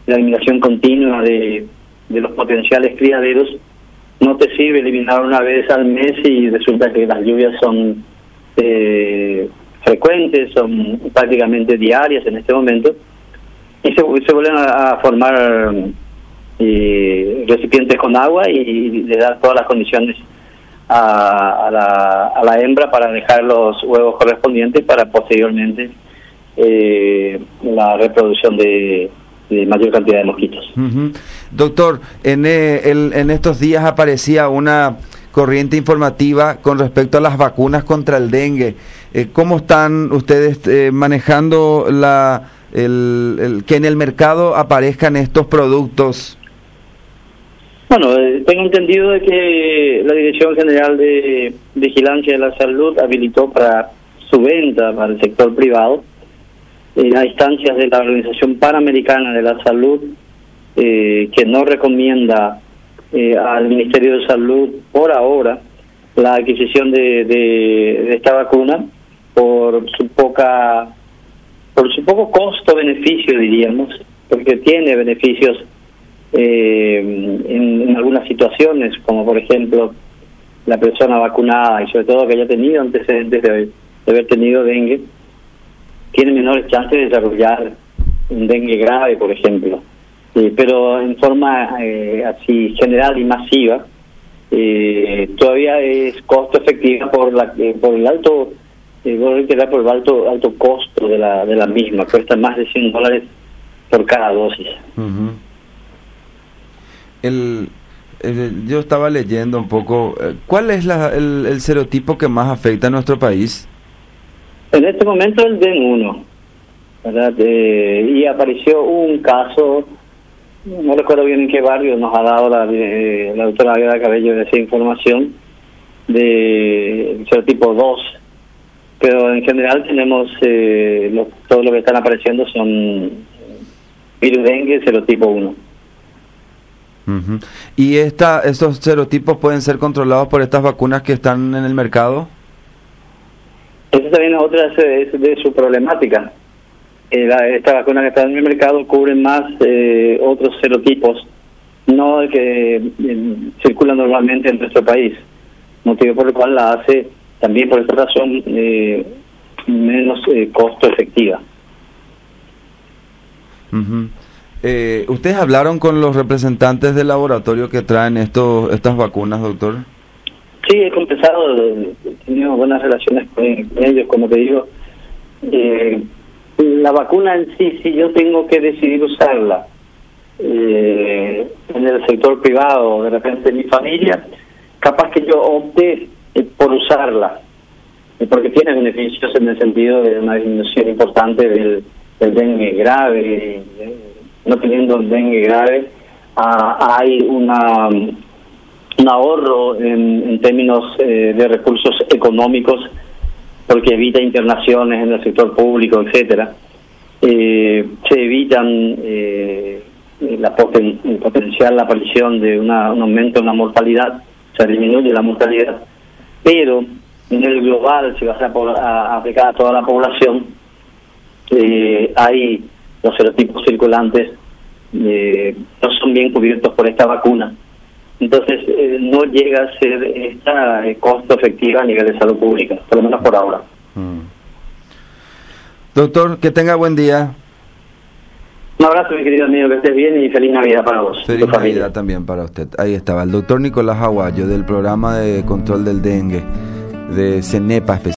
la eliminación continua de los potenciales criaderos, no te sirve eliminar una vez al mes y resulta que las lluvias son frecuentes, son prácticamente diarias en este momento, y se vuelven a formar recipientes con agua y le dar todas las condiciones a la hembra para dejar los huevos correspondientes para posteriormente la reproducción de mayor cantidad de mosquitos. Uh-huh. Doctor, en estos días aparecía una corriente informativa con respecto a las vacunas contra el dengue. ¿Cómo están ustedes manejando que en el mercado aparezcan estos productos? Bueno, tengo entendido de que la Dirección General de Vigilancia de la Salud habilitó para su venta para el sector privado, a instancias de la Organización Panamericana de la Salud, que no recomienda al Ministerio de Salud por ahora la adquisición de esta vacuna por su poco costo-beneficio, diríamos, porque tiene beneficios en algunas situaciones, como por ejemplo la persona vacunada y sobre todo que haya tenido antecedentes de haber tenido dengue, tiene menores chances de desarrollar un dengue grave, por ejemplo. Pero en forma así general y masiva, todavía es costo efectiva por el alto costo de la misma. Cuesta más de $100 por cada dosis. Uh-huh. Yo estaba leyendo un poco, ¿cuál es el serotipo que más afecta a nuestro país? En este momento el DEN1, ¿verdad? Y apareció un caso, no recuerdo bien en qué barrio nos ha dado la doctora Agueda Cabello de esa información, de serotipo 2, pero en general tenemos, todo lo que están apareciendo son virus dengue serotipo 1. Uh-huh. ¿Y estos serotipos pueden ser controlados por estas vacunas que están en el mercado? Eso también es otra de su problemática. Esta vacuna que está en el mercado cubre más otros serotipos, no el que circula normalmente en nuestro país, motivo por el cual la hace también por esta razón menos costo efectiva. Uh-huh. ¿Ustedes hablaron con los representantes del laboratorio que traen estas vacunas, doctor? Sí, he conversado, he tenido buenas relaciones con ellos, como te digo. La vacuna en sí, si yo tengo que decidir usarla en el sector privado, de repente mi familia, capaz que yo opte por usarla, porque tiene beneficios en el sentido de una disminución importante del dengue grave. No teniendo dengue grave, hay un ahorro en términos de recursos económicos, porque evita internaciones en el sector público, etcétera. Se evitan la potencial aparición de un aumento en la mortalidad, se disminuye la mortalidad, pero en el global, si vas a aplicar a toda la población, hay los serotipos circulantes no son bien cubiertos por esta vacuna. Entonces no llega a ser esta costo efectiva a nivel de salud pública, por lo menos por ahora. Doctor, que tenga buen día. Un abrazo, mi querido amigo, que estés bien y feliz Navidad para vos. Feliz Navidad también para usted. Ahí estaba el doctor Nicolás Aguayo del programa de control del dengue de CENEPA.